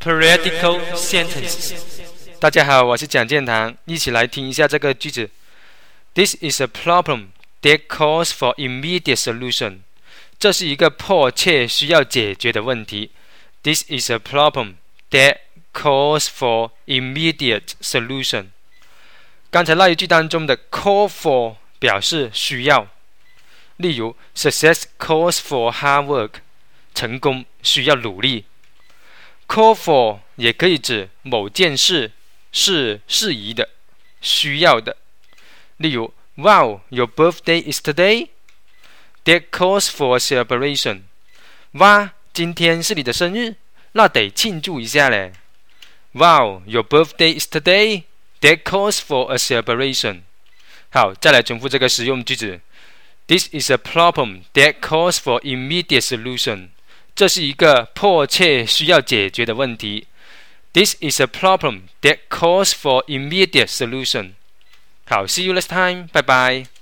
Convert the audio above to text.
Periodical sentences。大家好，我是蒋建堂，一起来听一下这个句子。This is a problem that calls for immediate solution。这是一个迫切需要解决的问题。This is a problem that calls for immediate solution。刚才那一句当中的 call for 表示需要，例如 Success calls for hard work。成功需要努力。Call for 也可以指某件事是适宜的、需要的。例如 Wow, your birthday is today? That calls for a celebration. 哇，今天是你的生日，那得庆祝一下嘞。Wow, your birthday is today? That calls for a celebration. 好，再来重复这个实用句子。This is a problem that calls for immediate solution. 这是一个迫切需要解决的问题。This is a problem that calls for immediate solution. 好 ，See you next time. 拜拜。